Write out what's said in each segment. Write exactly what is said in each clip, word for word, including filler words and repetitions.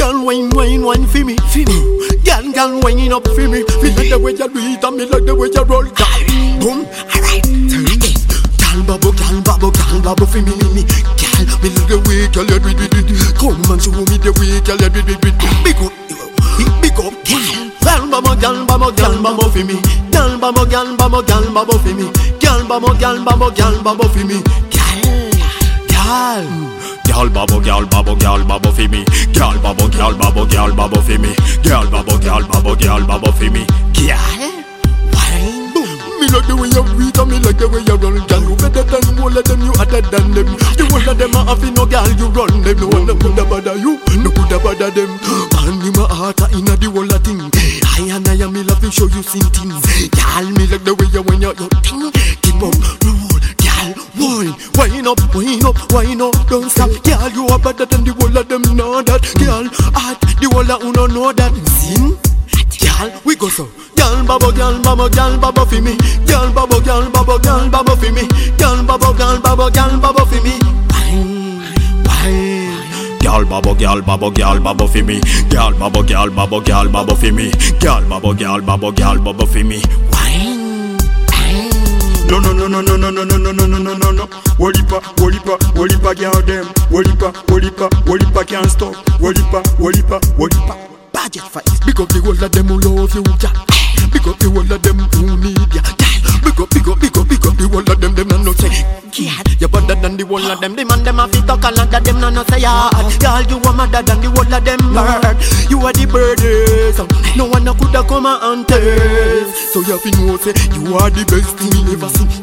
Girl, wine, wine, wine for me, for me. Girl, girl, wine up for me. Me like the way you do it, and me like the way you roll. Boom, alright. Girl, bubble, girl, bubble, girl, bubble for me, me. Girl, me like the way you do it. Come and show me the way you do it. Big up, big up, girl. Girl, bubble, girl, bubble, girl, bubble for me. Girl, bubble, girl, bubble, girl, bubble for me. Girl, bubble, girl, bubble, girl, bubble for me. Girl, girl, bubble, girl, bubble, girl, bubble for me. Girl, bubble, girl, bubble, girl, bubble for me. Girl, bubble, girl, bubble, girl, bubble for me. Girl, wine. Me like the way you breathe and me like the way you run. Girl, you better than all of them, you hotter than them. The whole of them are having no girl, you run them. No one coulda bother you, no coulda bother them. And me my heart inna the whole of thing. I and I am me love to show you something. Girl, me like the way you when you your thing. Keep up, roll, girl, wine, wine up, wine up, wine up, don't stop. Girl, you are better than the whole of them, know that. Girl, hot, the whole of uno know that. Sin, girl, we go so. Girl, bubble, girl, bubble, girl, bubble for me. Girl, bubble, girl, bubble, girl, bubble for me. Girl, bubble, girl, bubble, girl, bubble for me. Wine, wine. Girl, bubble, girl, bubble, girl, bubble for me. Girl, bubble, girl, bubble, girl, bubble for me. Girl, bubble, girl, bubble, girl, bubble for me. Wine, wine. No, no, no, no, no, no, no, no, no, no, no, no, no. Wolipa, wolipa, wolipa, girl them. Wolipa, wolipa, wolipa can't stop. Wolipa, wolipa, wolipa. Budget fight. Because the whole of them who love you, yeah. Because the whole of them who need ya. Big up, big up, big up, big up. The whole of them, them no say. Yeah, you better than the whole of them. The man them have to talk a lot of them no no say yeah. Girl, you are madder than the whole of them bird. You are the birdest. No one no coulda come and test. So you have to know say you are the best thing you ever seen.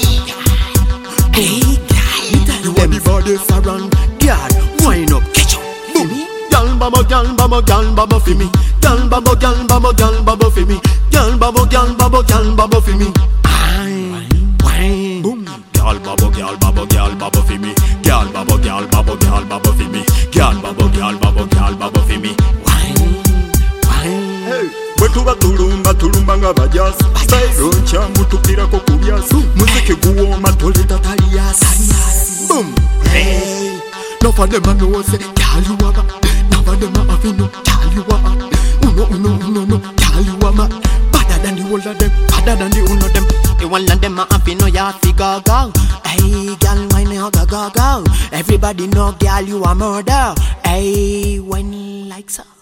Hey, girl, you are the baddest around. Girl, wind up, catch up, boom. Girl, bubble, girl, bubble, girl, bubble for me. Girl, bubble, girl, bubble, girl, bubble for me. Girl, bubble, girl, bubble, girl, bubble for me. Wine, wine, boom. Girl, bubble, girl, bubble, girl, bubble for me. Girl, bubble, girl, bubble, girl, bubble for me. Girl, bubble, girl, bubble, girl, bubble for me. Wine, wine. Hey, wetuba tulumba tulumba nga bajas. Roncha mutukira ko kubyas. Muziki guoma toleta talias. Boom. Hey, no for them I know say, girl you are bad. No for them I have no, girl you are hot. Uno, uno, uno, no, girl you are mad. Better than the whole of them, better than the uno them. The one of them I have no, ya figure go. Hey, girl, why not go go go? Everybody know, girl you are murder. Hey, when like so.